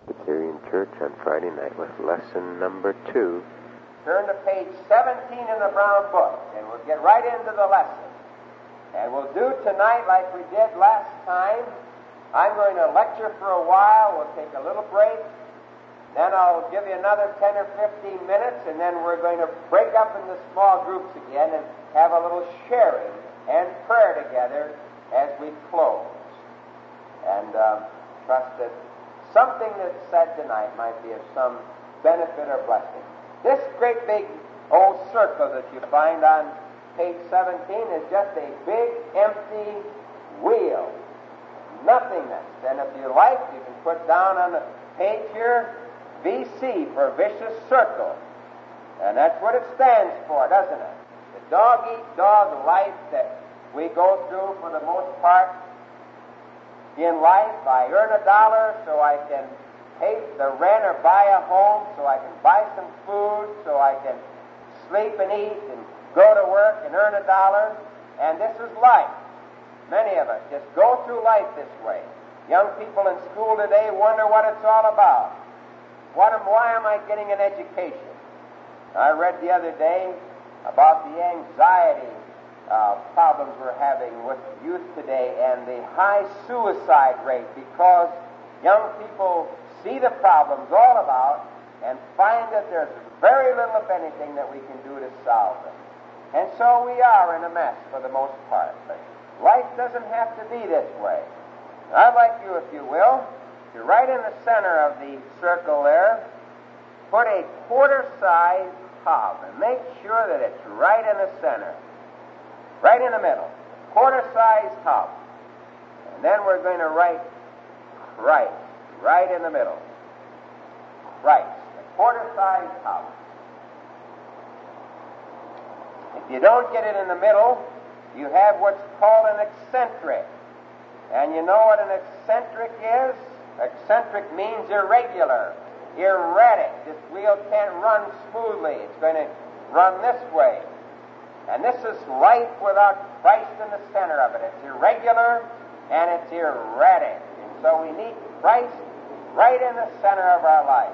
Presbyterian Church on Friday night with lesson number 2. Turn to page 17 in the brown book, and we'll get right into the lesson. And we'll do tonight like we did last time. I'm going to lecture for a while. We'll take a little break. Then I'll give you another 10 or 15 minutes, and then we're going to break up into small groups again and have a little sharing and prayer together as we close. And trust that something that's said tonight might be of some benefit or blessing. This great big old circle that you find on page 17 is just a big empty wheel. Nothingness. And if you like, you can put down on the page here VC for vicious circle. And that's what it stands for, doesn't it? The dog-eat-dog life that we go through for the most part in life. I earn $1 so I can pay the rent or buy a home, so I can buy some food, so I can sleep and eat and go to work and earn $1. And this is life. Many of us just go through life this way. Young people in school today wonder what it's all about. Why am I getting an education? I read the other day about the anxiety problems we're having with youth today and the high suicide rate because young people see the problems all about and find that there's very little, if anything, that we can do to solve them. And so we are in a mess for the most part. But life doesn't have to be this way. I'd like you, if you will, to right in the center of the circle there, put a quarter-sized top and make sure that it's right in the center, right in the middle, quarter-sized top. And then we're going to write Christ right in the middle. Christ, a quarter-sized top. If you don't get it in the middle, you have what's called an eccentric. And you know what an eccentric is? Eccentric means irregular, erratic. This wheel can't run smoothly. It's going to run this way. And this is life without Christ in the center of it. It's irregular and it's erratic. And so we need Christ right in the center of our life.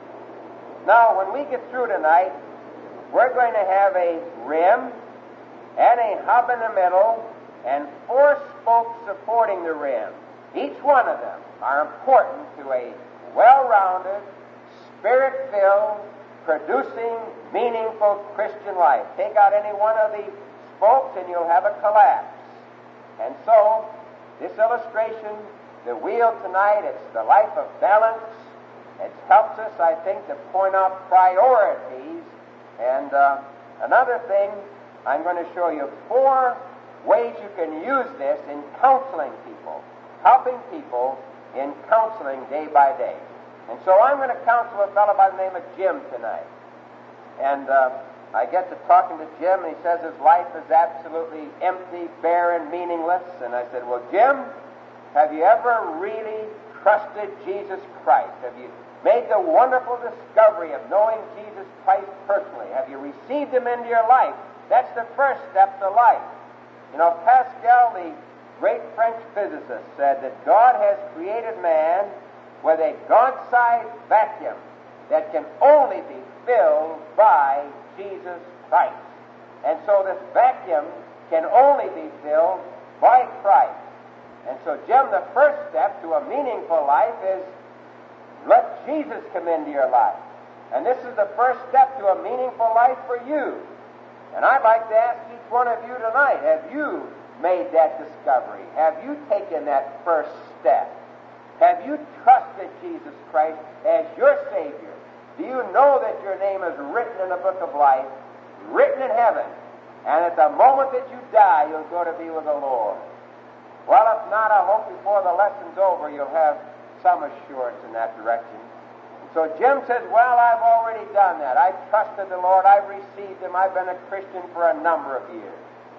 Now, when we get through tonight, we're going to have a rim and a hub in the middle and 4 spokes supporting the rim. Each one of them are important to a well-rounded, spirit-filled, producing, meaningful Christian life. Take out any one of the spokes and you'll have a collapse. And so, this illustration, the wheel tonight, it's the life of balance. It helps us, I think, to point out priorities. And another thing, I'm going to show you 4 ways you can use this in counseling people, helping people in counseling day by day. And so I'm going to counsel a fellow by the name of Jim tonight. And I get to talking to Jim, and he says his life is absolutely empty, barren, meaningless. And I said, well, Jim, have you ever really trusted Jesus Christ? Have you made the wonderful discovery of knowing Jesus Christ personally? Have you received Him into your life? That's the first step to life. You know, Pascal, the great French physicist, said that God has created man with a God-sized vacuum that can only be filled by Jesus Christ. And so this vacuum can only be filled by Christ. And so, Jim, the first step to a meaningful life is let Jesus come into your life. And this is the first step to a meaningful life for you. And I'd like to ask each one of you tonight, have you made that discovery? Have you taken that first step? Have you trusted Jesus Christ as your Savior? Do you know that your name is written in the book of life, written in heaven, and at the moment that you die, you'll go to be with the Lord? Well, if not, I hope before the lesson's over, you'll have some assurance in that direction. So Jim says, well, I've already done that. I've trusted the Lord. I've received Him. I've been a Christian for a number of years.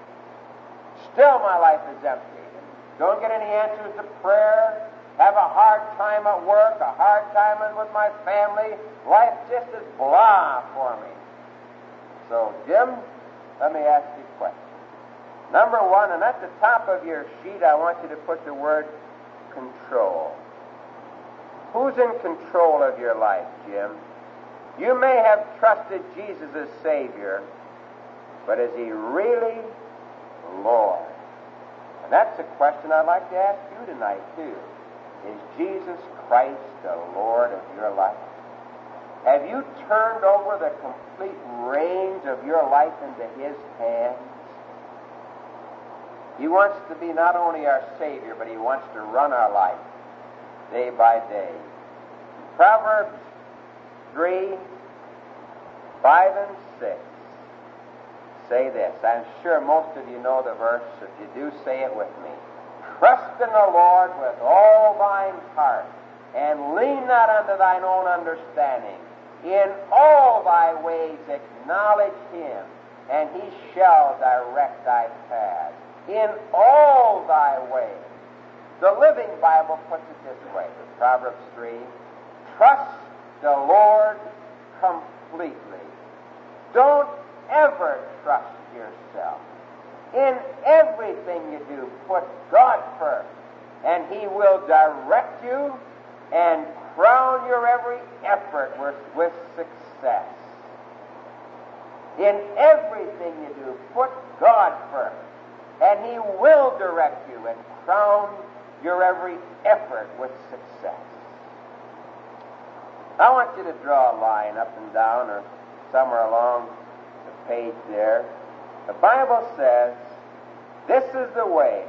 Still, my life is empty. Don't get any answers to prayer. Have a hard time at work, a hard time with my family. Life just is blah for me. So, Jim, let me ask you a question. Number 1, and at the top of your sheet, I want you to put the word control. Who's in control of your life, Jim? You may have trusted Jesus as Savior, but is He really Lord? And that's a question I'd like to ask you tonight, too. Is Jesus Christ the Lord of your life? Have you turned over the complete reins of your life into His hands? He wants to be not only our Savior, but He wants to run our life day by day. Proverbs 3, 5, and 6 say this. I'm sure most of you know the verse. If you do, say it with me. Trust in the Lord with all thine heart, and lean not unto thine own understanding. In all thy ways acknowledge Him, and He shall direct thy path. In all thy ways. The Living Bible puts it this way, Proverbs 3, trust the Lord completely. Don't ever trust yourself. In everything you do, put God first, and He will direct you and crown your every effort with success. In everything you do, put God first, and He will direct you and crown your every effort with success. I want you to draw a line up and down or somewhere along the page there. The Bible says, this is the way,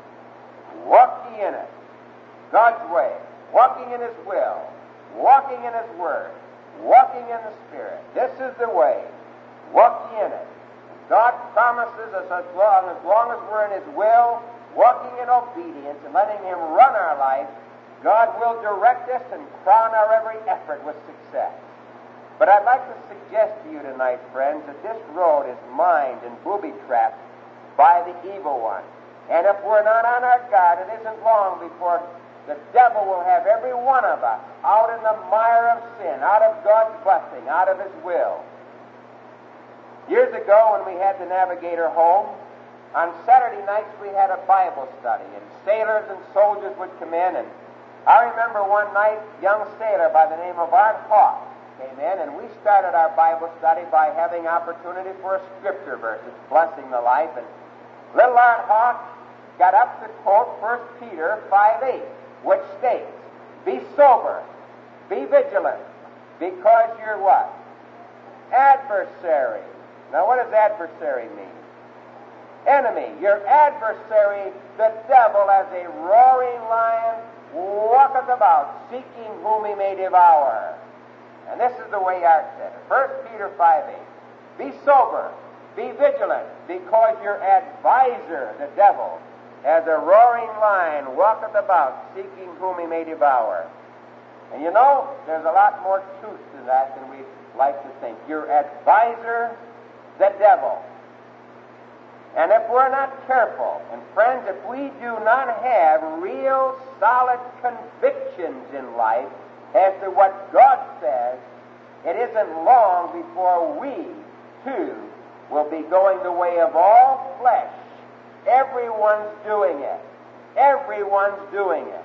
walk ye in it. God's way, walking in His will, walking in His Word, walking in the Spirit. This is the way, walk ye in it. God promises us as long as we're in His will, walking in obedience and letting Him run our life, God will direct us and crown our every effort with success. But I'd like to suggest to you tonight, friends, that this road is mined and booby-trapped by the evil one. And if we're not on our guard, it isn't long before the devil will have every one of us out in the mire of sin, out of God's blessing, out of His will. Years ago, when we had the Navigator home, on Saturday nights we had a Bible study, and sailors and soldiers would come in, and I remember one night, a young sailor by the name of Art Hawk came in, and we started our Bible study by having opportunity for a scripture verse, blessing the life, and little Art Hawk got up to quote 1 Peter 5:8, which states, be sober, be vigilant, because you're what? Adversary. Now what does adversary mean? Enemy. Your adversary, the devil, as a roaring lion, walketh about, seeking whom he may devour. And this is the way Art said it. 1 Peter 5:8. Be sober, be vigilant, because your advisor, the devil, as a roaring lion, walketh about, seeking whom he may devour. And you know, there's a lot more truth to that than we like to think. Your advisor, the devil. And if we're not careful, and friends, if we do not have real solid convictions in life as to what God says, it isn't long before we, too, will be going the way of all flesh. Everyone's doing it. Everyone's doing it.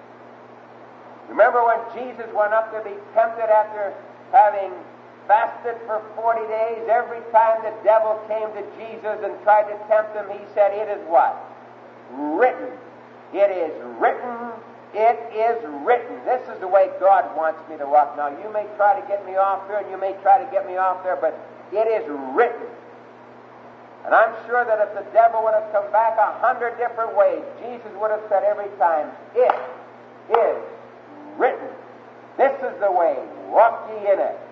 Remember when Jesus went up to be tempted after having fasted for 40 days? Every time the devil came to Jesus and tried to tempt him, he said, it is what? Written. It is written. It is written. This is the way God wants me to walk. Now, you may try to get me off here, and you may try to get me off there, but it is written. And I'm sure that if the devil would have come back 100 different ways, Jesus would have said every time, it is written. This is the way. Walk ye in it.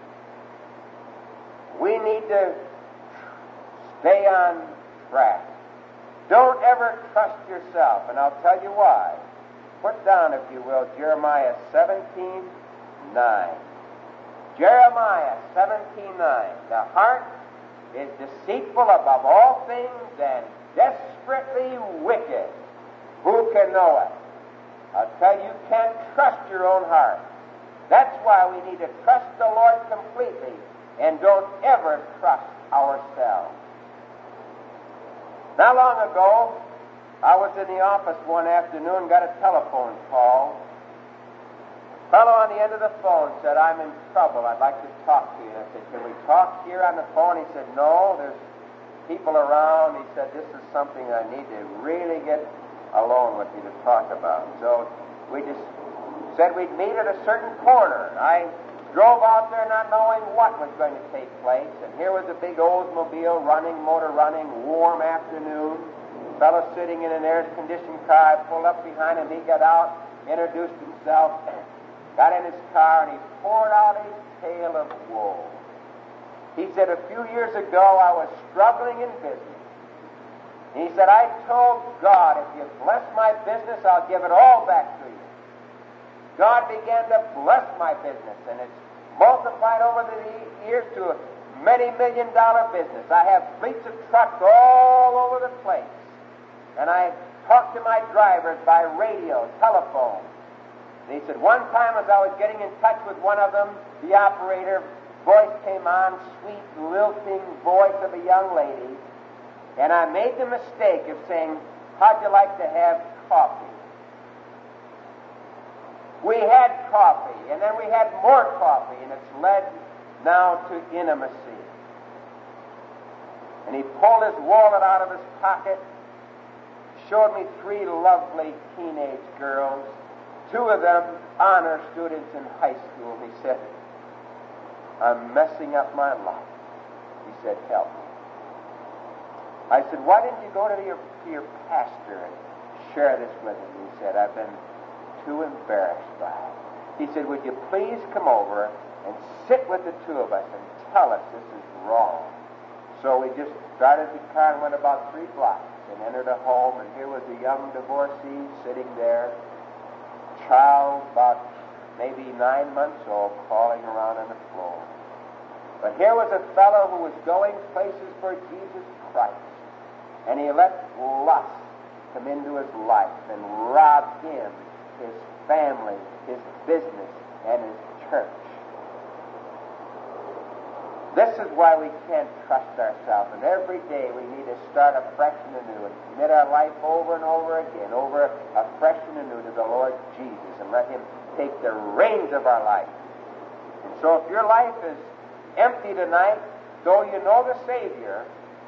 We need to stay on track. Don't ever trust yourself, and I'll tell you why. Put down, if you will, Jeremiah 17:9. Jeremiah 17:9. The heart is deceitful above all things and desperately wicked. Who can know it? I'll tell you, you can't trust your own heart. That's why we need to trust the Lord completely and don't ever trust ourselves. Not long ago, I was in the office one afternoon and got a telephone call fellow on the end of the phone said, "I'm in trouble. I'd like to talk to you." And I said, "Can we talk here on the phone?" He said, "No, there's people around." He said, "This is something I need to really get alone with you to talk about." So we just said we'd meet at a certain corner. I drove out there not knowing what was going to take place, and here was a big Oldsmobile motor running, warm afternoon. A fellow sitting in an air-conditioned car. I pulled up behind him. He got out, introduced himself, got in his car, and he poured out his tale of woe. He said, "A few years ago I was struggling in business." He said, "I told God, if you bless my business, I'll give it all back to you." God began to bless my business, and it's multiplied over the years to a many million-dollar business. I have fleets of trucks all over the place, and I talk to my drivers by radio, telephone. And he said, one time as I was getting in touch with one of them, the operator, voice came on, sweet, lilting voice of a young lady, and I made the mistake of saying, "How'd you like to have coffee?" We had coffee, and then we had more coffee, and it's led now to intimacy. And he pulled his wallet out of his pocket, showed me 3 lovely teenage girls, 2 of them honor students in high school. He said, "I'm messing up my life." He said, "Help me." I said, "Why didn't you go to your pastor and share this with him?" He said, "I've been too embarrassed by it." He said, "Would you please come over and sit with the 2 of us and tell us this is wrong?" So we just started the car and went about 3 blocks and entered a home, and here was a young divorcee sitting there, child about maybe 9 months old, crawling around on the floor. But here was a fellow who was going places for Jesus Christ, and he let lust come into his life and robbed him, his family, his business, and his church. This is why we can't trust ourselves, and every day we need to start afresh and anew and commit our life over and over again, over afresh and anew to the Lord Jesus, and let Him take the reins of our life. And so if your life is empty tonight, though you know the Savior,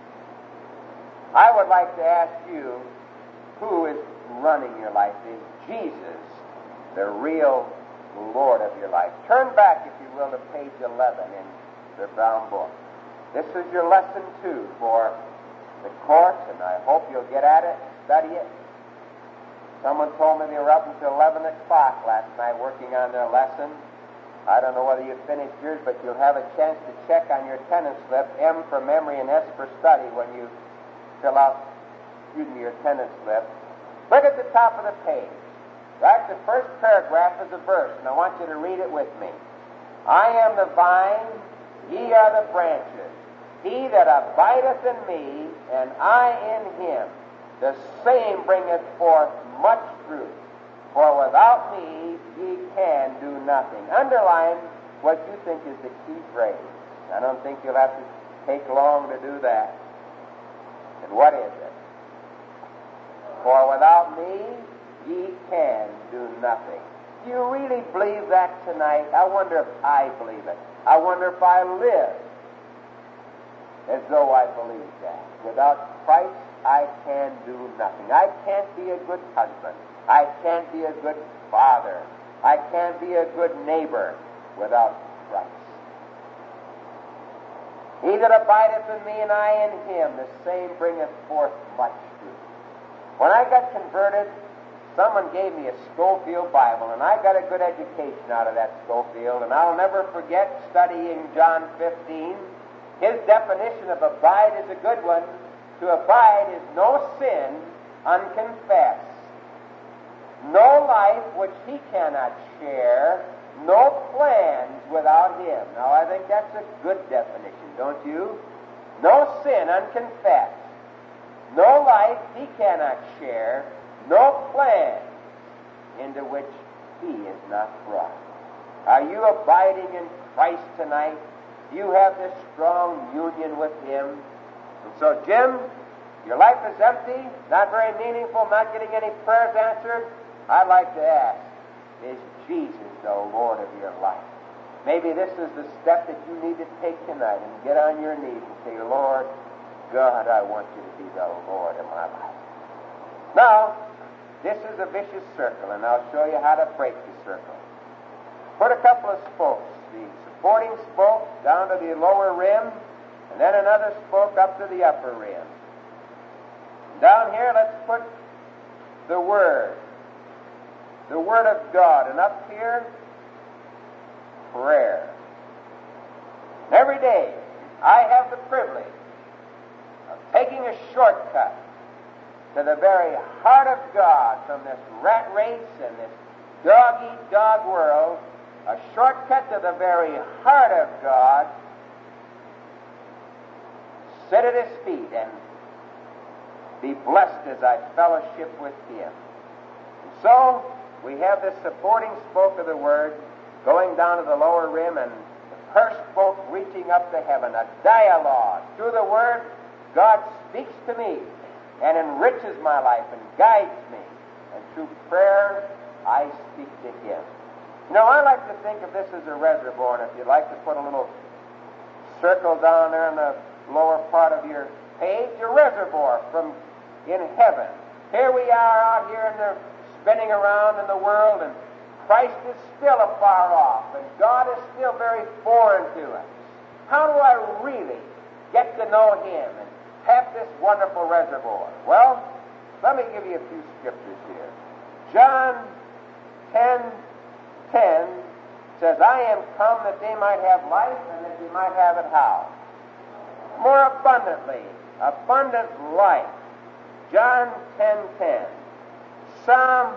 I would like to ask you, who is running your life? Is Jesus the real Lord of your life? Turn back, if you will, to page 11 in the brown book. This is your lesson 2 for the course, and I hope you'll get at it, study it. Someone told me they were up until 11 o'clock last night working on their lesson. I don't know whether you finished yours, but you'll have a chance to check on your attendance slip, M for memory and S for study, when you fill out, your attendance slip. Look at the top of the page. Right, the first paragraph is a verse, and I want you to read it with me. "I am the vine, ye are the branches. He that abideth in me, and I in him, the same bringeth forth much fruit. For without me ye can do nothing." Underline what you think is the key phrase. I don't think you'll have to take long to do that. And what is it? "For without me ye can do nothing." Do you really believe that tonight? I wonder if I believe it. I wonder if I live as though I believe that. Without Christ, I can do nothing. I can't be a good husband. I can't be a good father. I can't be a good neighbor without Christ. "He that abideth in me and I in him, the same bringeth forth much fruit." When I got converted, someone gave me a Scofield Bible, and I got a good education out of that Scofield, and I'll never forget studying John 15. His definition of abide is a good one. To abide is no sin unconfessed, no life which he cannot share, no plans without him. Now, I think that's a good definition, don't you? No sin unconfessed, no life he cannot share, no plan into which he is not brought. Are you abiding in Christ tonight? Do you have this strong union with him? And so, Jim, your life is empty, not very meaningful, not getting any prayers answered. I'd like to ask, is Jesus the Lord of your life. Maybe this is the step that you need to take tonight and get on your knees and say, Lord God, I want you to be the Lord of my life. Now, this is a vicious circle, and I'll show you how to break the circle. Put a couple of spokes, the supporting spoke down to the lower rim, and then another spoke up to the upper rim. Down here, let's put the Word of God, and up here, prayer. And every day, I have the privilege of taking a shortcut to the very heart of God from this rat race and this dog-eat-dog world, a shortcut to the very heart of God, sit at His feet and be blessed as I fellowship with Him. And so, we have this supporting spoke of the Word going down to the lower rim and the first spoke reaching up to heaven, a dialogue. Through the Word, God speaks to me and enriches my life and guides me. And through prayer, I speak to Him. You know, I like to think of this as a reservoir, and if you'd like to put a little circle down there in the lower part of your page, a reservoir from in heaven. Here we are out here in the spinning around in the world, and Christ is still afar off, and God is still very foreign to us. How do I really get to know Him and have this wonderful reservoir? Well, let me give you a few scriptures here. John 10:10 says, I am come that they might have life, and that they might have it how? More abundantly. Abundant life. John 10:10. Psalm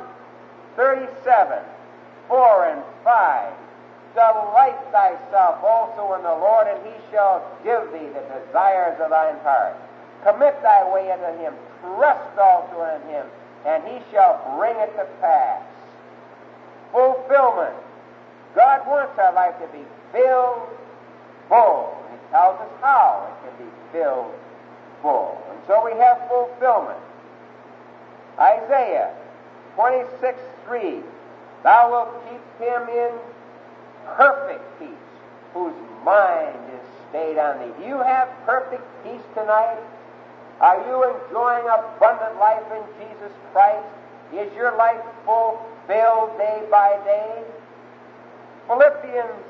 37:4 and 5. Delight thyself also in the Lord, and He shall give thee the desires of thine heart. Commit thy way unto Him. Trust also in Him, and He shall bring it to pass. Fulfillment. God wants our life to be filled full. He tells us how it can be filled full. And so we have fulfillment. Isaiah 26:3. Thou wilt keep him in perfect peace, whose mind is stayed on thee. Do you have perfect peace tonight? Are you enjoying abundant life in Jesus Christ? Is your life fulfilled day by day? Philippians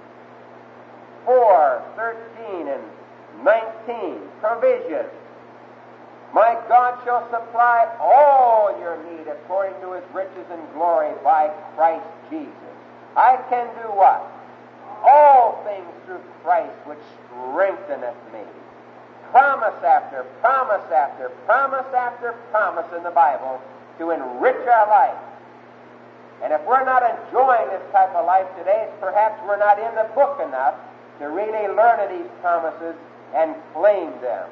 4:13 and 19. Provision. My God shall supply all your need according to His riches and glory by Christ Jesus. I can do what? All things through Christ which strengtheneth me. Promise after promise after promise after promise in the Bible to enrich our life. And if we're not enjoying this type of life today, it's perhaps we're not in the book enough to really learn of these promises and claim them.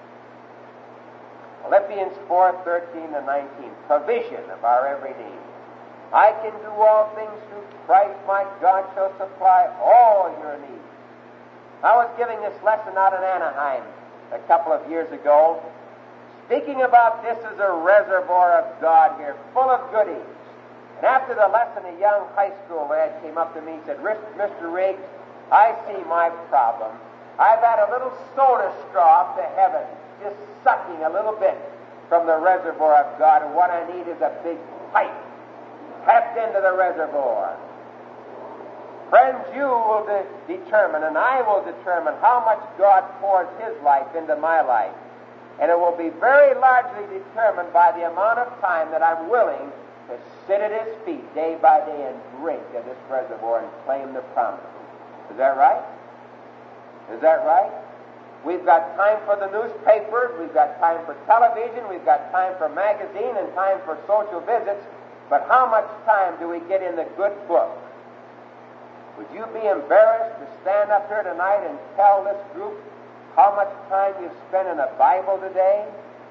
Philippians 4:13 to 19. Provision of our every need. I can do all things through Christ, my God shall supply all your needs. I was giving this lesson out in Anaheim a couple of years ago, speaking about this as a reservoir of God here, full of goodies. And after the lesson, a young high school lad came up to me and said, Mr. Riggs, I see my problem. I've had a little soda straw up to heaven, just sucking a little bit from the reservoir of God, and what I need is a big pipe tapped into the reservoir. Friends, you will determine, and I will determine how much God pours His life into my life. And it will be very largely determined by the amount of time that I'm willing to sit at His feet day by day and drink of this reservoir and claim the promise. Is that right? Is that right? We've got time for the newspapers, we've got time for television, we've got time for magazine and time for social visits, but how much time do we get in the good book? Would you be embarrassed to stand up here tonight and tell this group how much time you've spent in the Bible today?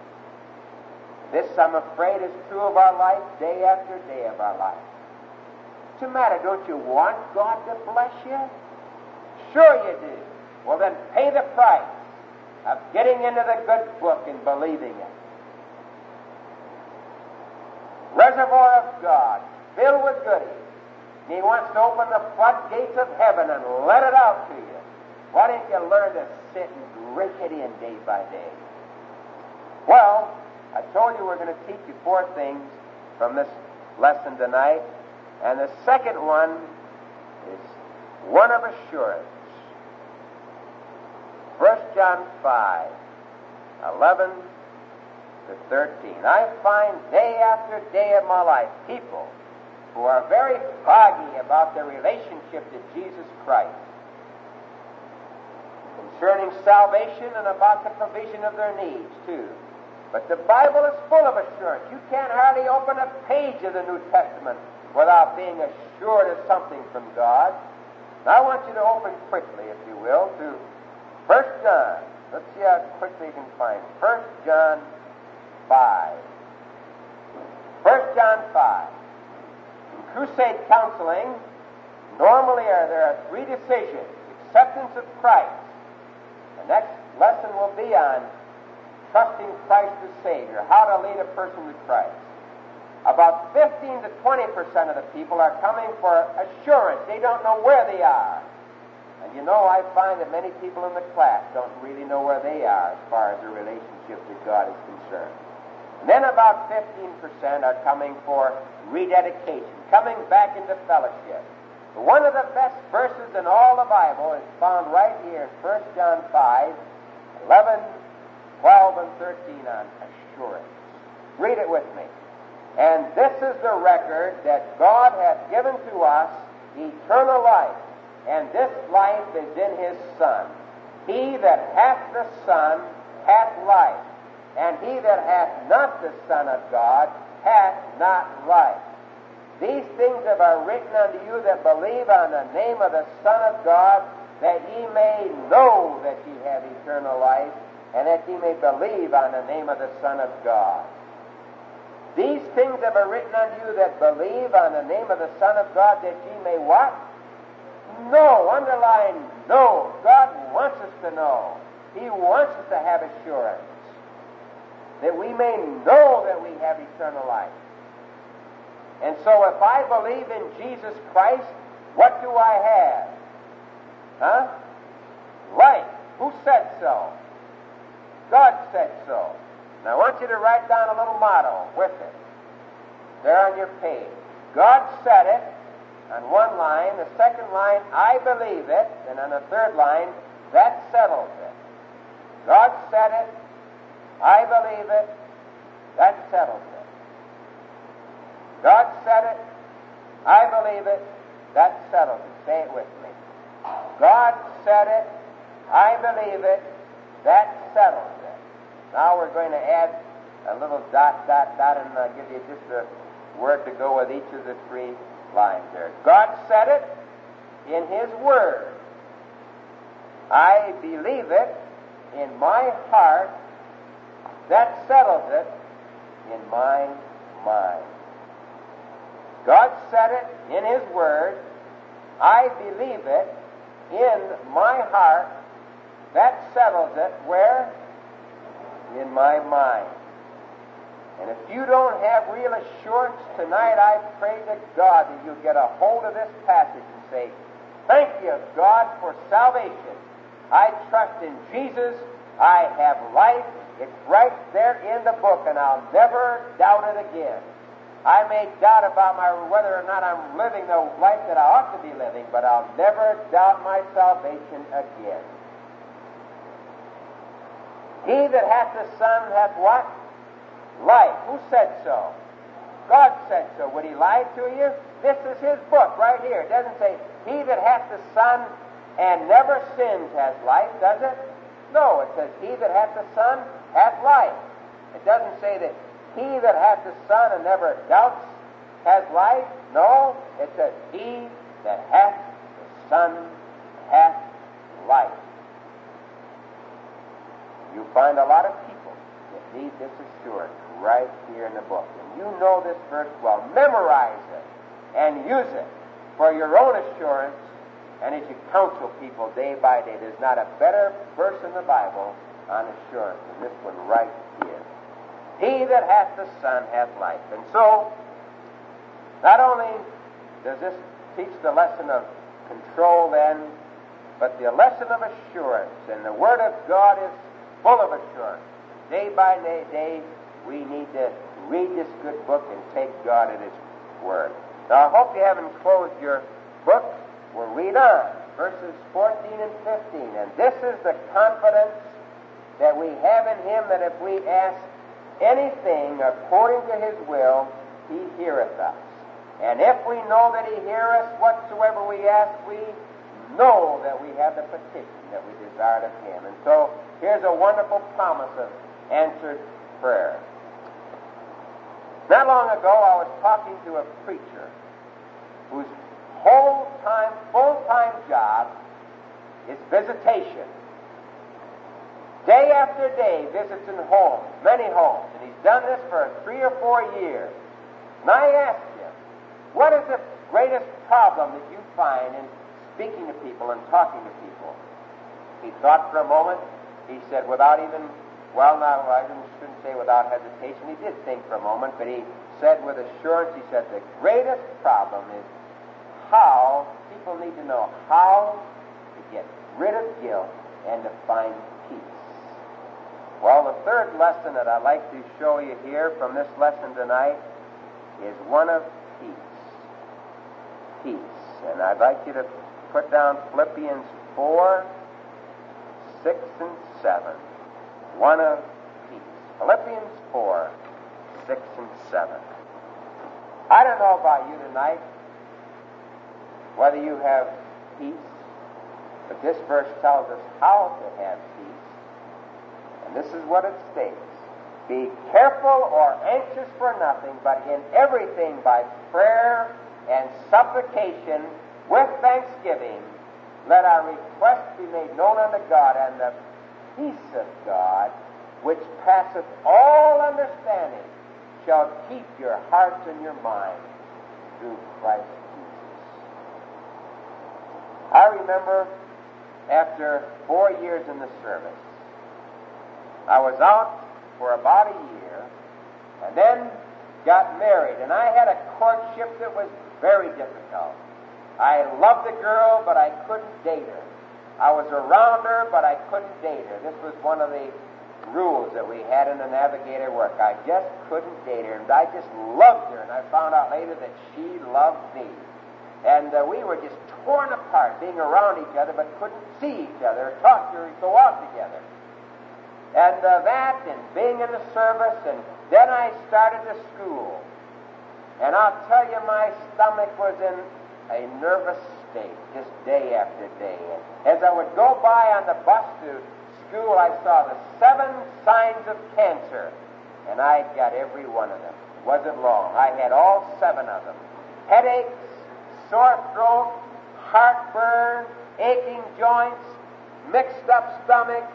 This, I'm afraid, is true of our life, day after day of our life. What's the matter? Don't you want God to bless you? Sure you do. Well, then pay the price of getting into the good book and believing it. Reservoir of God, filled with goodies. He wants to open the floodgates of heaven and let it out to you. Why don't you learn to sit and drink it in day by day? Well, I told you we're going to teach you 4 things from this lesson tonight. And the second one is one of assurance. 1 John 5, 11 to 13. I find day after day of my life people who are very foggy about their relationship to Jesus Christ, concerning salvation and about the provision of their needs, too. But the Bible is full of assurance. You can't hardly open a page of the New Testament without being assured of something from God. Now I want you to open quickly, if you will, to 1 John. Let's see how quickly you can find it. 1 John 5. 1 John 5. In crusade counseling, normally there are 3 decisions. Acceptance of Christ. The next lesson will be on trusting Christ as Savior, how to lead a person to Christ. About 15 to 20% of the people are coming for assurance. They don't know where they are. And you know, I find that many people in the class don't really know where they are as far as their relationship to God is concerned. And then about 15% are coming for rededication, coming back into fellowship. But one of the best verses in all the Bible is found right here in 1 John 5, 11, 12, and 13 on assurance. Read it with me. And this is the record that God hath given to us, eternal life, and this life is in His Son. He that hath the Son hath life, and he that hath not the Son of God hath not life. These things have I written unto you that believe on the name of the Son of God, that ye may know that ye have eternal life, and that ye may believe on the name of the Son of God. These things have I written unto you that believe on the name of the Son of God, that ye may what? Know. Underline know. God wants us to know. He wants us to have assurance that we may know that we have eternal life. And so if I believe in Jesus Christ, what do I have? Huh? Life. Who said so? God said so. Now I want you to write down a little motto with it. There on your page. God said it on one line. The second line, I believe it. And on the third line, that settles it. God said it. I believe it. That settles it. God said it. I believe it. That settles it. Say it with me. God said it. I believe it. That settles it. Now we're going to add a little dot, dot, dot, and I'll give you just a word to go with each of the 3 lines there. God said it in His Word. I believe it in my heart. That settles it in my mind. God said it in His Word. I believe it in my heart. That settles it where? In my mind. And if you don't have real assurance tonight, I pray to God that you'll get a hold of this passage and say, thank you, God, for salvation. I trust in Jesus. I have life. It's right there in the book, and I'll never doubt it again. I may doubt about whether or not I'm living the life that I ought to be living, but I'll never doubt my salvation again. He that hath the Son hath what? Life. Who said so? God said so. Would He lie to you? This is His book right here. It doesn't say, he that hath the Son and never sins has life, does it? No, it says, he that hath the Son hath life. It doesn't say that he that hath the Son and never doubts has life. No, it says, he that hath the Son hath life. You find a lot of people that need this assurance right here in the book. And you know this verse well. Memorize it and use it for your own assurance. And as you counsel people day by day, there's not a better verse in the Bible on assurance than this one right here. He that hath the Son hath life. And so, not only does this teach the lesson of control then, but the lesson of assurance. And the Word of God is full of assurance. Day by day, we need to read this good book and take God at His Word. Now, I hope you haven't closed your book. We'll read on, verses 14 and 15. And this is the confidence that we have in Him, that if we ask anything according to His will, He heareth us. And if we know that He heareth us whatsoever we ask, we know that we have the petition that we desired of Him. And so, here's a wonderful promise of answered prayer. Not long ago, I was talking to a preacher whose full-time job is visitation. Day after day, visits in homes, many homes, and he's done this for 3 or 4 years. And I asked him, what is the greatest problem that you find in speaking to people and talking to people? He thought for a moment. He said, I shouldn't say without hesitation. He did think for a moment, but he said with assurance, he said, the greatest problem is how people need to know how to get rid of guilt and to find peace. Well, the third lesson that I'd like to show you here from this lesson tonight is one of peace. Peace. And I'd like you to put down Philippians 4, 6, and 7. One of peace. Philippians 4, 6, and 7. I don't know about you tonight, whether you have peace, but this verse tells us how to have peace. And this is what it states. Be careful or anxious for nothing, but in everything by prayer and supplication with thanksgiving, let our requests be made known unto God, and the peace of God, which passeth all understanding, shall keep your hearts and your minds through Christ Jesus. I remember after 4 years in the service, I was out for about a year, and then got married, and I had a courtship that was very difficult. I loved the girl, but I couldn't date her. I was around her, but I couldn't date her. This was one of the rules that we had in the Navigator work. I just couldn't date her, and I just loved her, and I found out later that she loved me. And we were just torn apart, being around each other, but couldn't see each other, talk to her, go out together. And that, and being in the service, and then I started to school. And I'll tell you, my stomach was in a nervous state, just day after day. And as I would go by on the bus to school, I saw the 7 signs of cancer, and I got every one of them. It wasn't long. I had all 7 of them. Headaches, sore throat, heartburn, aching joints, mixed up stomach,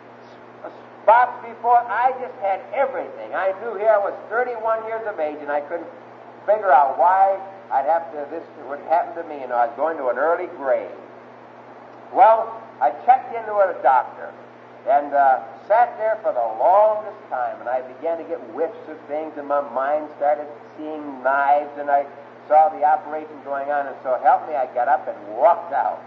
spots before. I just had everything. I knew here I was 31 years of age, and I couldn't figure out why this would happen to me. I was going to an early grave. Well, I checked into a doctor and sat there for the longest time, and I began to get whiffs of things, and my mind started seeing knives, and I saw the operation going on, and so help me, I got up and walked out.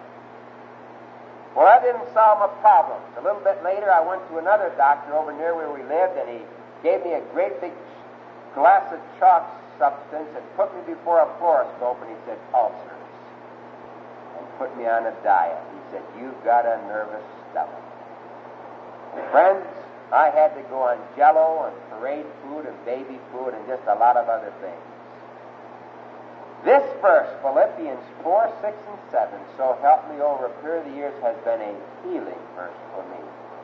Well, that didn't solve my problems. A little bit later, I went to another doctor over near where we lived, and he gave me a great big glass of chalk substance and put me before a fluoroscope, and he said, ulcers, and put me on a diet. He said, you've got a nervous stomach. And friends, I had to go on Jell-O and parade food and baby food and just a lot of other things. This verse, Philippians 4, 6, and 7, so help me over a period of years, has been a healing verse for me.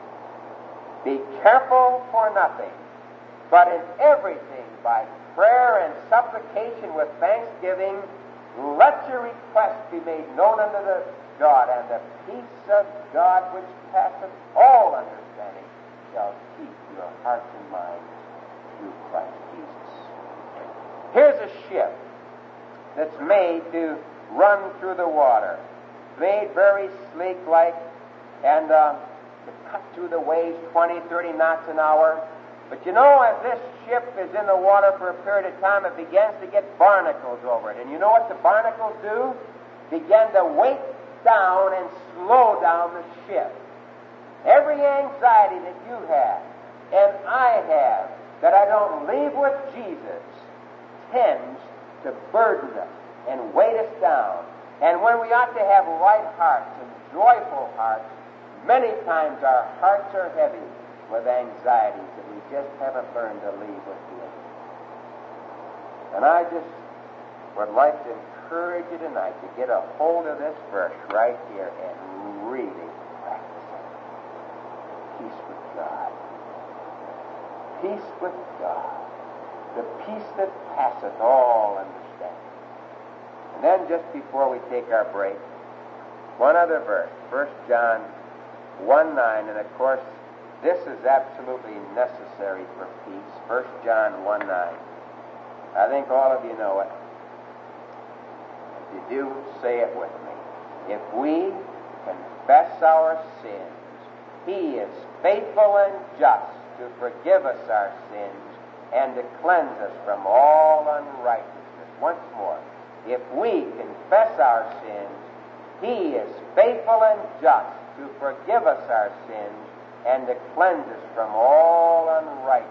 Be careful for nothing, but in everything by prayer and supplication with thanksgiving, let your requests be made known unto the God, and the peace of God which passeth all understanding shall keep your hearts and minds through Christ Jesus. Here's a ship that's made to run through the water, made very sleek like, and to cut through the waves 20, 30 knots an hour. But you know, as this ship is in the water for a period of time, it begins to get barnacles over it. And you know what the barnacles do? began to weight down and slow down the ship. Every anxiety that you have and I have that I don't leave with Jesus tends to burden us and weight us down. And when we ought to have light hearts and joyful hearts, many times our hearts are heavy with anxieties that we just haven't learned to leave with Him. And I just would like to encourage you tonight to get a hold of this verse right here and really practice it. Peace with God. Peace with God. The peace that passeth all understanding. And then just before we take our break, one other verse, 1 John 1:9, and of course, this is absolutely necessary for peace. 1 John 1:9. I think all of you know it. If you do, say it with me. If we confess our sins, He is faithful and just to forgive us our sins and to cleanse us from all unrighteousness. Once more. If we confess our sins, He is faithful and just to forgive us our sins and to cleanse us from all unrighteousness.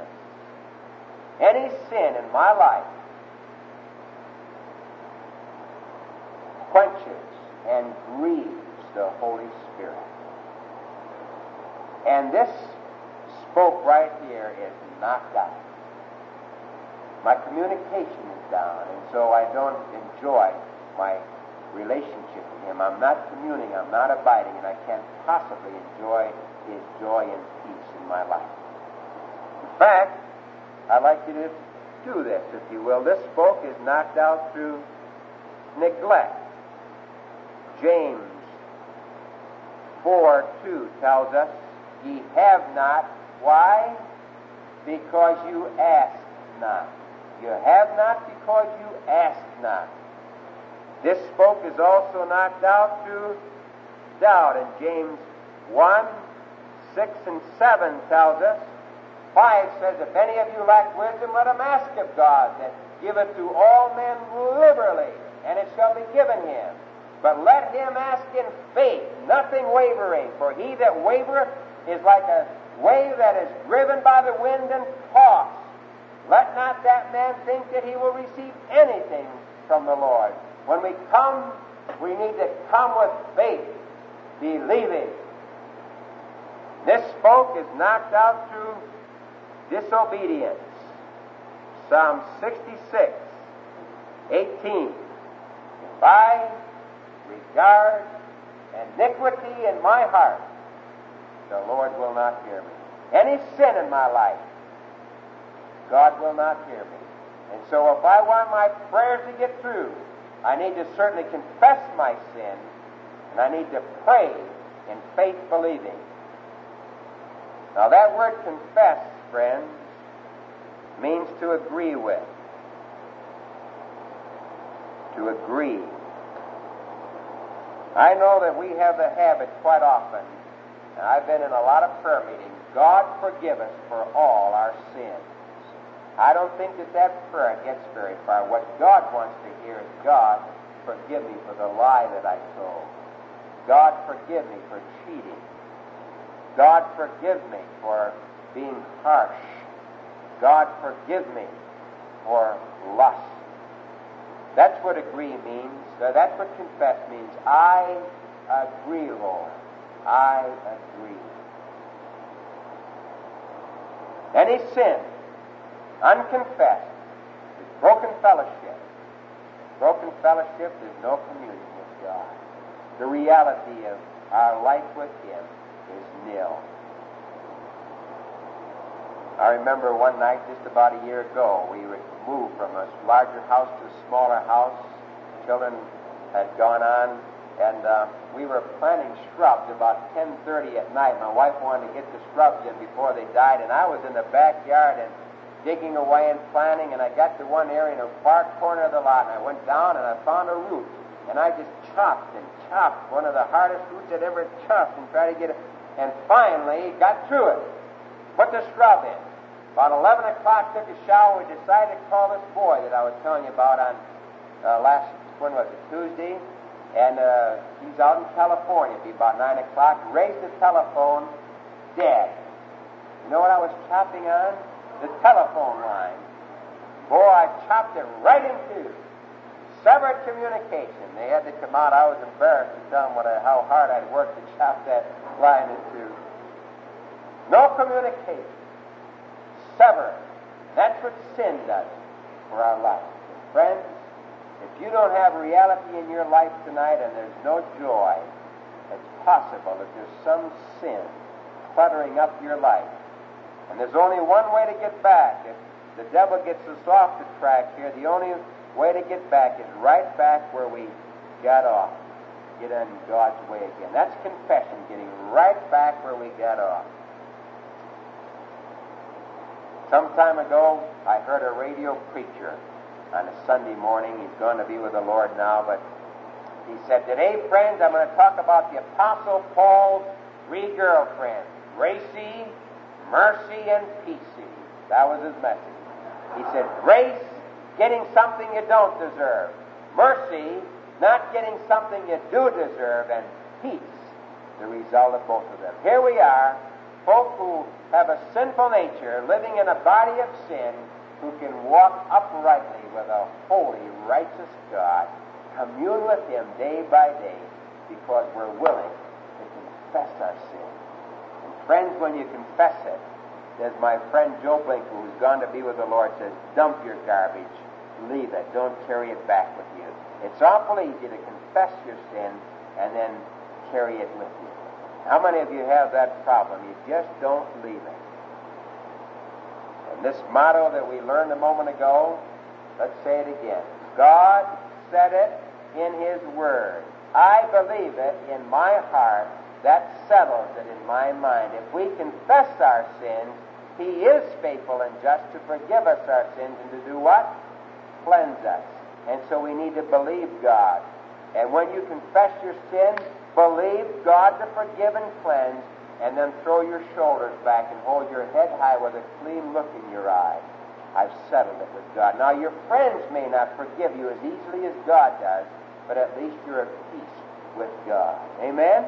Any sin in my life quenches and grieves the Holy Spirit. And this spoke right here is knocked out. My communication is down, and so I don't enjoy my relationship with Him. I'm not communing, I'm not abiding, and I can't possibly enjoy His joy and peace in my life. In fact, I'd like you to do this, if you will. This spoke is knocked out through neglect. James 4:2 tells us, ye have not. Why? Because you ask not. You have not because you ask not. This spoke is also knocked out through doubt. And James 1:6 and 7 tells us, 5 says, if any of you lack wisdom, let him ask of God, that giveth to all men liberally, and it shall be given him. But let him ask in faith, nothing wavering. For he that wavereth is like a wave that is driven by the wind and tossed. Let not that man think that he will receive anything from the Lord. When we come, we need to come with faith, believing. This spoke is knocked out through disobedience. Psalm 66:18. If I regard iniquity in my heart, the Lord will not hear me. Any sin in my life, God will not hear me. And so if I want my prayers to get through, I need to certainly confess my sin, and I need to pray in faith believing. Now that word confess, friends, means to agree with. To agree. I know that we have the habit quite often, and I've been in a lot of prayer meetings, God forgive us for all our sins. I don't think that prayer gets very far. What God wants to hear is, God, forgive me for the lie that I told. God, forgive me for cheating. God, forgive me for being harsh. God, forgive me for lust. That's what agree means. That's what confess means. I agree, Lord. I agree. Any sin, unconfessed, is broken fellowship. Broken fellowship, there's no communion with God. The reality of our life with Him is nil. I remember one night just about a year ago, we were moved from a larger house to a smaller house. Children had gone on, and we were planting shrubs about 10:30 at night. My wife wanted to get the shrubs in before they died, and I was in the backyard and digging away and planting, and I got to one area in a far corner of the lot, and I went down and I found a root, and I just chopped and chopped, one of the hardest roots I'd ever chopped, and tried to get it, and finally got through it. Put the shrub in. About 11 o'clock, took a shower. We decided to call this boy that I was telling you about on when was it, Tuesday? And he's out in California. It'd be about 9 o'clock. Raised the telephone, dead. You know what I was chopping on? The telephone line. Boy, I chopped it right in two. Severed communication. They had to come out. I was embarrassed to tell them how hard I'd worked to chop that line in two. No communication. Severed. That's what sin does for our life. Friends, if you don't have reality in your life tonight and there's no joy, it's possible that there's some sin cluttering up your life. And there's only one way to get back. If the devil gets us off the track here, the only way to get back is right back where we got off. Get in God's way again. That's confession, getting right back where we got off. Some time ago, I heard a radio preacher on a Sunday morning. He's going to be with the Lord now, but he said, "Today, friends, I'm going to talk about the Apostle Paul's three girlfriends, Gracie, Mercy, and Peace." That was his message. He said, grace, getting something you don't deserve. Mercy, not getting something you do deserve. And peace, the result of both of them. Here we are, folk who have a sinful nature, living in a body of sin, who can walk uprightly with a holy, righteous God, commune with Him day by day, because we're willing to confess our sin. And friends, when you confess it, as my friend Joe Blinker, who's gone to be with the Lord, says, dump your garbage, leave it, don't carry it back with you. It's awful easy to confess your sin and then carry it with you. How many of you have that problem? You just don't leave it. And this motto that we learned a moment ago, let's say it again. God said it in His Word. I believe it in my heart. That settles it in my mind. If we confess our sins, He is faithful and just to forgive us our sins and to do what? Cleanse us. And so we need to believe God. And when you confess your sins, believe God to forgive and cleanse, and then throw your shoulders back and hold your head high with a clean look in your eye. I've settled it with God. Now, your friends may not forgive you as easily as God does, but at least you're at peace with God. Amen?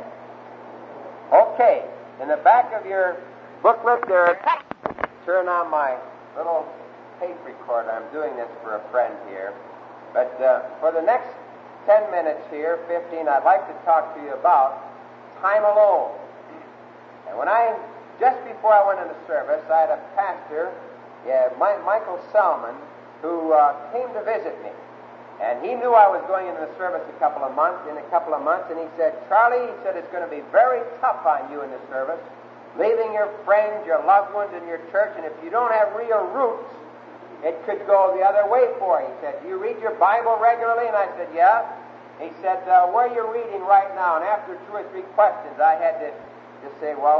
Okay, in the back of your booklet there, turn on my little tape recorder. I'm doing this for a friend here. But for the next 10 minutes here, 15, I'd like to talk to you about time alone. And just before I went into service, I had a pastor, Michael Salmon, who came to visit me. And he knew I was going into the service in a couple of months, and he said, Charlie, he said, it's going to be very tough on you in the service, leaving your friends, your loved ones, and your church, and if you don't have real roots, it could go the other way for you. He said, do you read your Bible regularly? And I said, yeah. He said, where are you reading right now? And after 2 or 3 questions, I had to just say, well,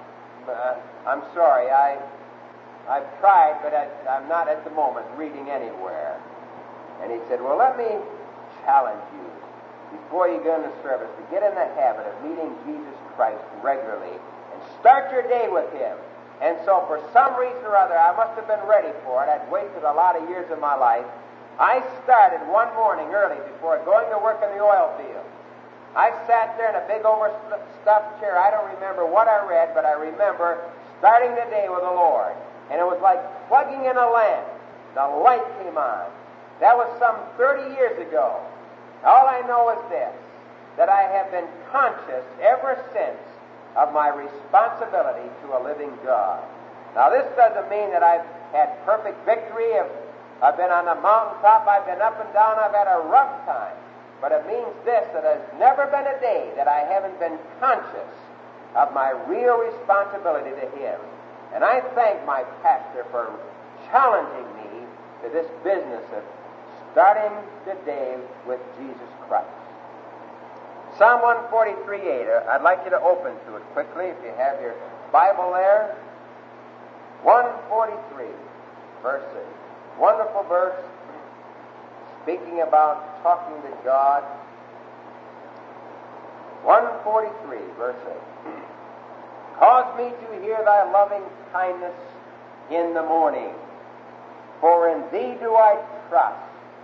I'm sorry, I've tried, but I'm not at the moment reading anywhere. And he said, well, let me challenge you before you go into service to get in the habit of meeting Jesus Christ regularly and start your day with Him. And so for some reason or other, I must have been ready for it. I'd wasted a lot of years of my life. I started one morning early before going to work in the oil field. I sat there in a big overstuffed chair. I don't remember what I read, but I remember starting the day with the Lord. And it was like plugging in a lamp. The light came on. That was some 30 years ago. All I know is this, that I have been conscious ever since of my responsibility to a living God. Now, this doesn't mean that I've had perfect victory. I've been on the mountaintop. I've been up and down. I've had a rough time. But it means this, that there's never been a day that I haven't been conscious of my real responsibility to Him. And I thank my pastor for challenging me to this business of starting the day with Jesus Christ. Psalm 143:8. I'd like you to open to it quickly if you have your Bible there. 143, verse 8. Wonderful verse, speaking about talking to God. 143, verse 8. Cause me to hear thy loving kindness in the morning, for in thee do I trust.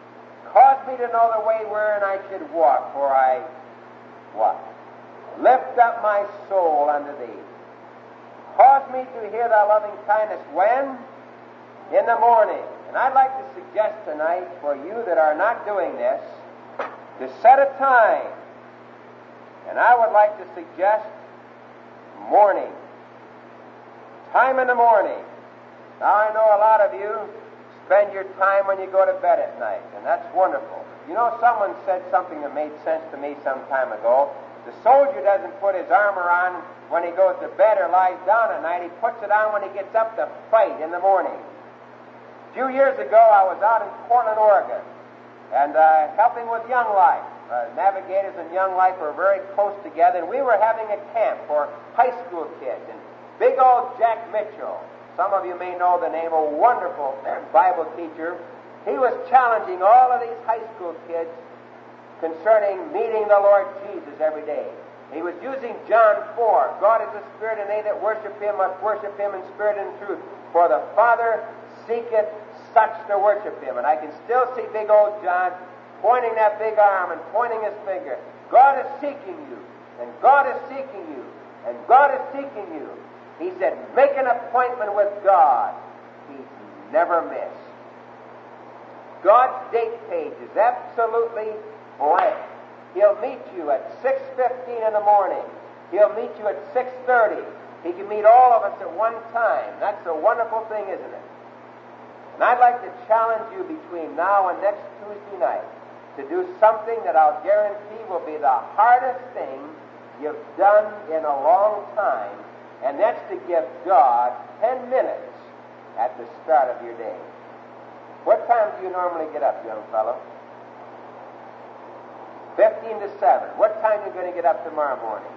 Cause me to know the way wherein I should walk, for I, what? Lift up my soul unto thee. Cause me to hear thy loving kindness. When? In the morning. And I'd like to suggest tonight for you that are not doing this, to set a time. And I would like to suggest morning. Time in the morning. Now I know a lot of you spend your time when you go to bed at night, and that's wonderful. You know, someone said something that made sense to me some time ago. The soldier doesn't put his armor on when he goes to bed or lies down at night. He puts it on when he gets up to fight in the morning. A few years ago, I was out in Portland, Oregon, and helping with Young Life. Navigators and Young Life were very close together, and we were having a camp for high school kids. And big old Jack Mitchell, some of you may know the name, a wonderful Bible teacher, he was challenging all of these high school kids concerning meeting the Lord Jesus every day. He was using John 4, God is a spirit, and they that worship him must worship him in spirit and truth. For the Father seeketh such to worship him. And I can still see big old John pointing that big arm and pointing his finger. God is seeking you, and God is seeking you, and God is seeking you. He said, make an appointment with God. He's never missed. God's date page is absolutely blank. He'll meet you at 6:15 in the morning. He'll meet you at 6:30. He can meet all of us at one time. That's a wonderful thing, isn't it? And I'd like to challenge you between now and next Tuesday night to do something that I'll guarantee will be the hardest thing you've done in a long time, and that's to give God 10 minutes at the start of your day. What time do you normally get up, young fellow? 15 to 7. What time are you going to get up tomorrow morning?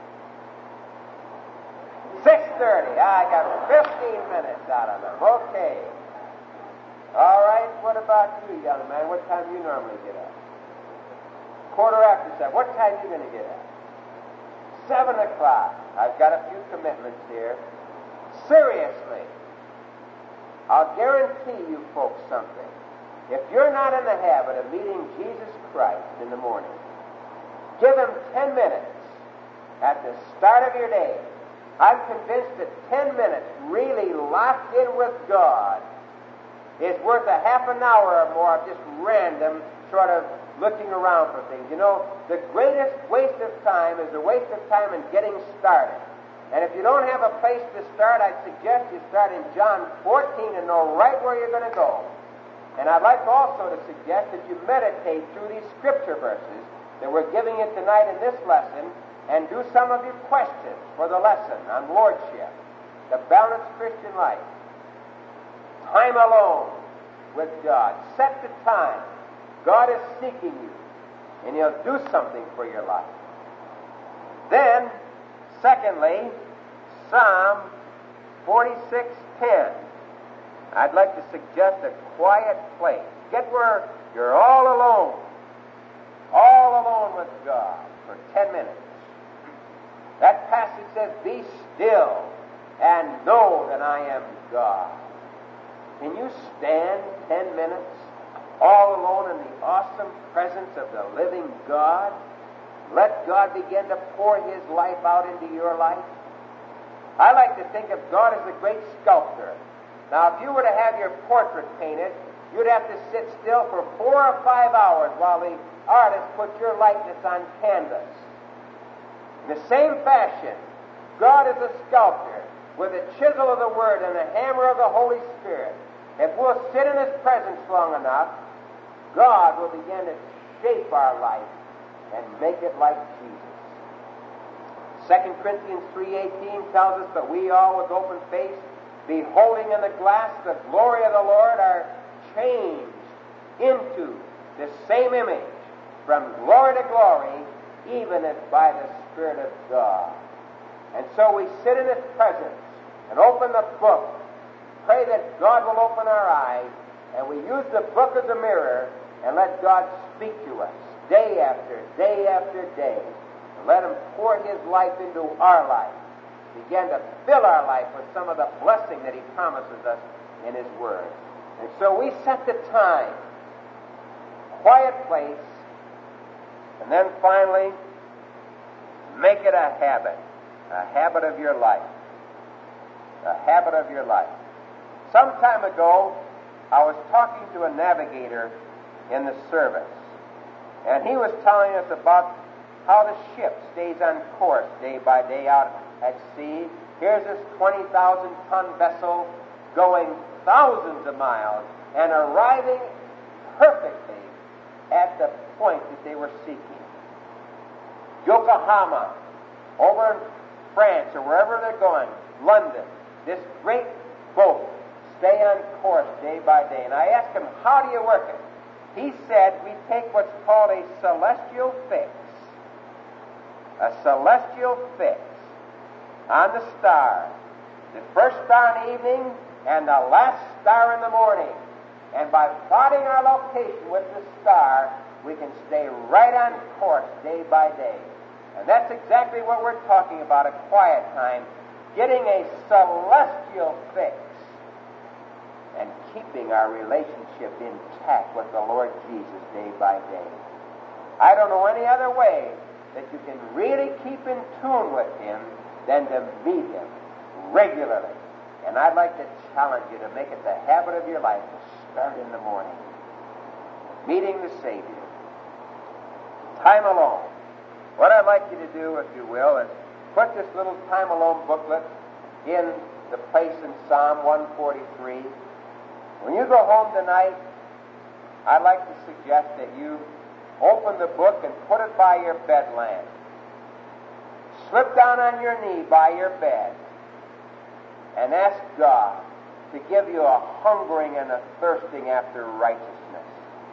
6:30. I got 15 minutes out of them. Okay. All right. What about you, young man? What time do you normally get up? 7:15. What time are you going to get up? 7 o'clock. I've got a few commitments here. Seriously, I'll guarantee you folks something. If you're not in the habit of meeting Jesus Christ in the morning, give him 10 minutes at the start of your day. I'm convinced that 10 minutes really locked in with God is worth a half an hour or more of just random sort of looking around for things. You know, the greatest waste of time is the waste of time in getting started. And if you don't have a place to start, I'd suggest you start in John 14 and know right where you're going to go. And I'd like also to suggest that you meditate through these scripture verses that we're giving you tonight in this lesson, and do some of your questions for the lesson on lordship, the balanced Christian life, time alone with God. Set the time. God is seeking you, and he'll do something for your life. Then, secondly, Psalm 46:10. I'd like to suggest a quiet place. Get where you're all alone with God for 10 minutes. That passage says, be still and know that I am God. Can you stand 10 minutes all alone in the awesome presence of the living God? Let God begin to pour his life out into your life. I like to think of God as a great sculptor. Now, if you were to have your portrait painted, you'd have to sit still for 4 or 5 hours while the artist put your likeness on canvas. In the same fashion, God is a sculptor with the chisel of the Word and the hammer of the Holy Spirit. If we'll sit in his presence long enough, God will begin to shape our life and make it like Jesus. 2 Corinthians 3:18 tells us, but we all with open face, beholding in the glass the glory of the Lord, are changed into the same image from glory to glory, even as by the Spirit of God. And so we sit in his presence and open the book, pray that God will open our eyes, and we use the book as a mirror and let God speak to us day after day after day. And let him pour his life into our life, begin to fill our life with some of the blessing that he promises us in his Word. And so we set the time. quiet place, and then finally make it a habit of your life. A habit of your life. Some time ago, I was talking to a navigator in the service, and he was telling us about how the ship stays on course day by day out at sea. Here's this 20,000-ton vessel going thousands of miles and arriving perfectly at the point that they were seeking. Yokohama, over in France or wherever they're going, London, this great boat stay on course day by day. And I asked him, how do you work it? He said, we take what's called a celestial fix. A celestial fix on the star. The first star in the evening and the last star in the morning. And by plotting our location with the star, we can stay right on course day by day. And that's exactly what we're talking about, a quiet time, getting a celestial fix and keeping our relationship intact with the Lord Jesus day by day. I don't know any other way that you can really keep in tune with Him than to meet Him regularly. And I'd like to challenge you to make it the habit of your life to start in the morning, meeting the Savior. Time alone. What I'd like you to do, if you will, is put this little Time Alone booklet in the place in Psalm 143. When you go home tonight, I'd like to suggest that you open the book and put it by your bed lamp. Slip down on your knee by your bed and ask God to give you a hungering and a thirsting after righteousness.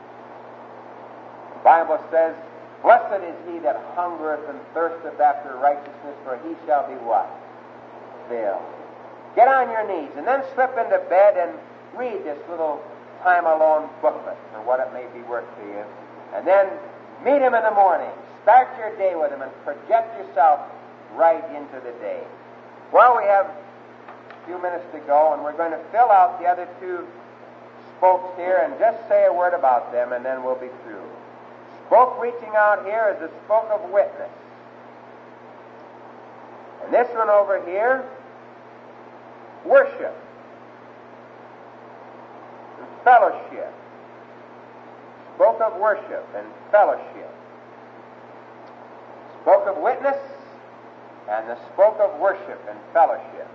The Bible says, blessed is he that hungereth and thirsteth after righteousness, for he shall be what? Filled. Get on your knees and then slip into bed and read this little Time Alone booklet for what it may be worth to you. And then meet Him in the morning. Start your day with Him and project yourself right into the day. Well, we have a few minutes to go, and we're going to fill out the other two spokes here and just say a word about them, and then we'll be through. Spoke reaching out here is a spoke of witness. And this one over here, worship and fellowship. Spoke of worship and fellowship. Spoke of witness and the spoke of worship and fellowship.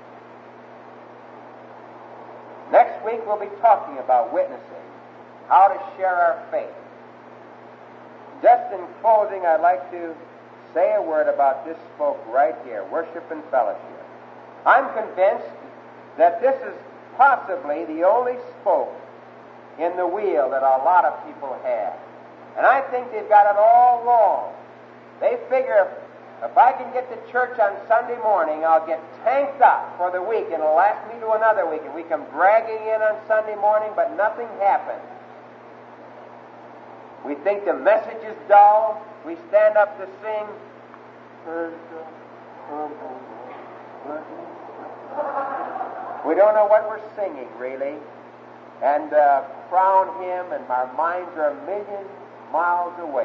Next week we'll be talking about witnessing, how to share our faith. Just in closing, I'd like to say a word about this spoke right here, worship and fellowship. I'm convinced that this is possibly the only spoke in the wheel that a lot of people have. And I think they've got it all wrong. They figure if I can get to church on Sunday morning, I'll get tanked up for the week, and it'll last me to another week. And we come dragging in on Sunday morning, but nothing happens. We think the message is dull. We stand up to sing. We don't know what we're singing, really. And crown Him, and our minds are a million miles away.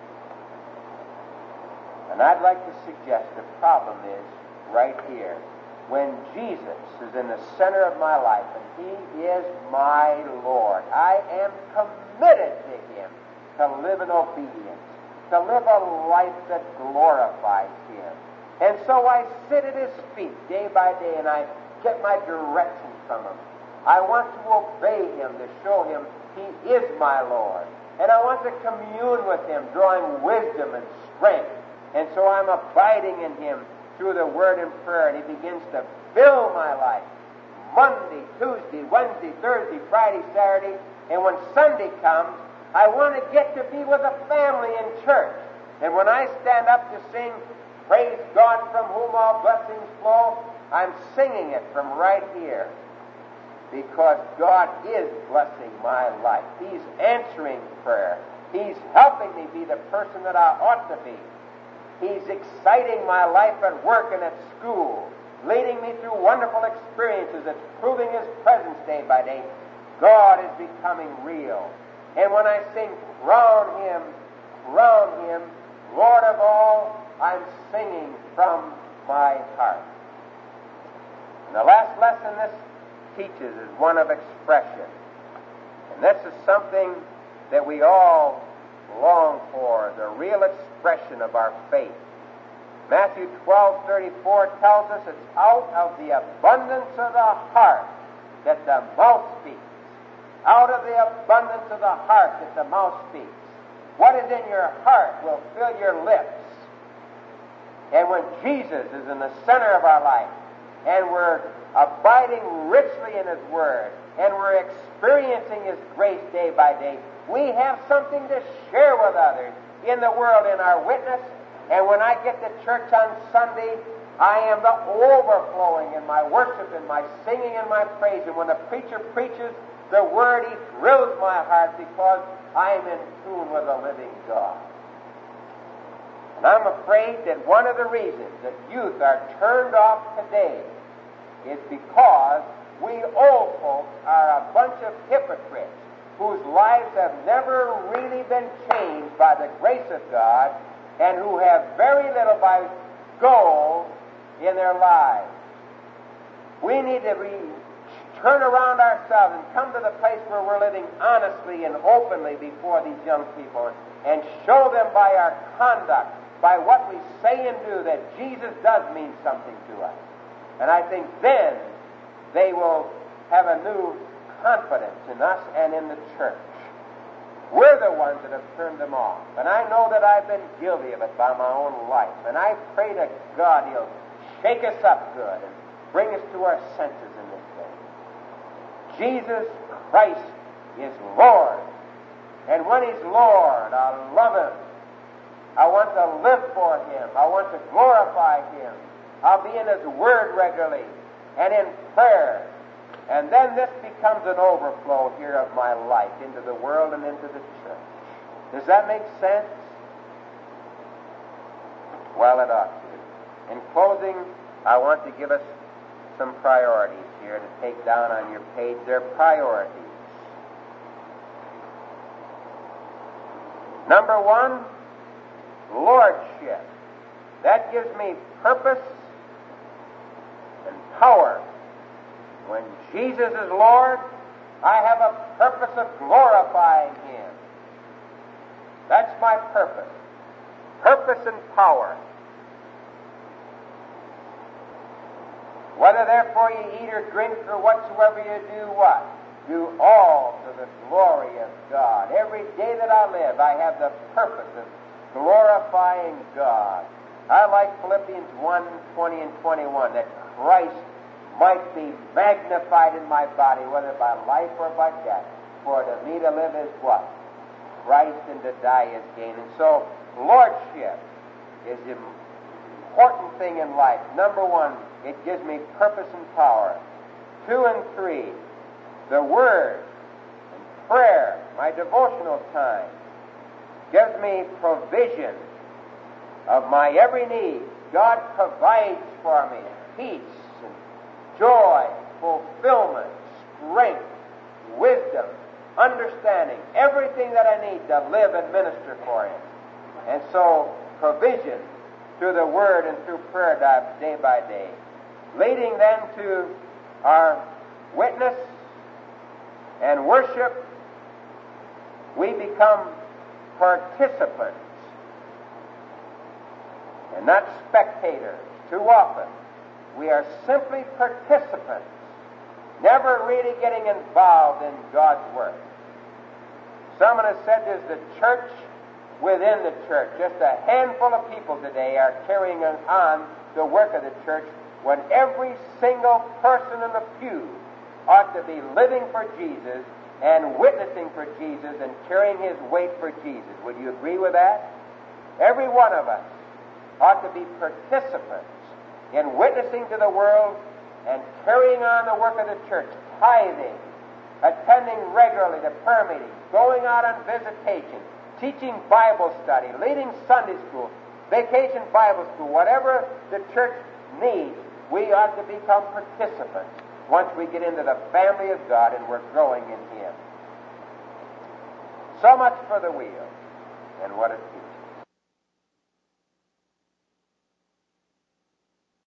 And I'd like to suggest the problem is right here. When Jesus is in the center of my life, and He is my Lord, I am committed to Him to live in obedience, to live a life that glorifies Him. And so I sit at His feet day by day, and I get my direction from Him. I want to obey Him to show Him He is my Lord. And I want to commune with Him, drawing wisdom and strength. And so I'm abiding in Him through the Word and prayer, and He begins to fill my life. Monday, Tuesday, Wednesday, Thursday, Friday, Saturday, and when Sunday comes, I want to get to be with a family in church. And when I stand up to sing, Praise God from whom all blessings flow, I'm singing it from right here. Because God is blessing my life. He's answering prayer. He's helping me be the person that I ought to be. He's exciting my life at work and at school, leading me through wonderful experiences that's proving His presence day by day. God is becoming real. And when I sing, crown him, Lord of all, I'm singing from my heart. And the last lesson this teaches is one of expression. And this is something that we all long for, the real expression of our faith. Matthew 12:34 tells us it's out of the abundance of the heart that the mouth speaks. Out of the abundance of the heart that the mouth speaks. What is in your heart will fill your lips. And when Jesus is in the center of our life, and we're abiding richly in His Word, and we're experiencing His grace day by day, we have something to share with others in the world in our witness. And when I get to church on Sunday, I am the overflowing in my worship, in my singing, and my praise. And when the preacher preaches the Word, he thrills my heart because I am in tune with the living God. And I'm afraid that one of the reasons that youth are turned off today is because we old folks are a bunch of hypocrites whose lives have never really been changed by the grace of God and who have very little by goal in their lives. We need to turn around ourselves and come to the place where we're living honestly and openly before these young people and show them by our conduct, by what we say and do, that Jesus does mean something to us. And I think then they will have a new confidence in us and in the church. We're the ones that have turned them off. And I know that I've been guilty of it by my own life. And I pray to God He'll shake us up good and bring us to our senses in this day. Jesus Christ is Lord. And when He's Lord, I love Him. I want to live for Him. I want to glorify Him. I'll be in His Word regularly and in prayer. And then this becomes an overflow here of my life into the world and into the church. Does that make sense? Well, it ought to. In closing, I want to give us some priorities here to take down on your page. They're priorities. Number one, lordship. That gives me purpose and power. When Jesus is Lord, I have a purpose of glorifying Him. That's my purpose. Purpose and power. Whether therefore you eat or drink or whatsoever you do, what? Do all to the glory of God. Every day that I live, I have the purpose of glorifying God. I like Philippians 1:20 and 21, that Christ might be magnified in my body, whether by life or by death. For to me to live is what? Christ, and to die is gain. And so, lordship is an important thing in life. Number one, it gives me purpose and power. 2 and 3, the Word and prayer, my devotional time, gives me provision of my every need. God provides for me peace, joy, fulfillment, strength, wisdom, understanding, everything that I need to live and minister for Him. And so, provision through the Word and through prayer day by day. Leading then to our witness and worship, we become participants and not spectators. Too often, we are simply participants, never really getting involved in God's work. Someone has said there's the church within the church. Just a handful of people today are carrying on the work of the church when every single person in the pew ought to be living for Jesus and witnessing for Jesus and carrying his weight for Jesus. Would you agree with that? Every one of us ought to be participants in witnessing to the world and carrying on the work of the church, tithing, attending regularly to prayer meetings, going out on visitation, teaching Bible study, leading Sunday school, vacation Bible school, whatever the church needs, we ought to become participants once we get into the family of God and we're growing in Him. So much for the wheel and what it do.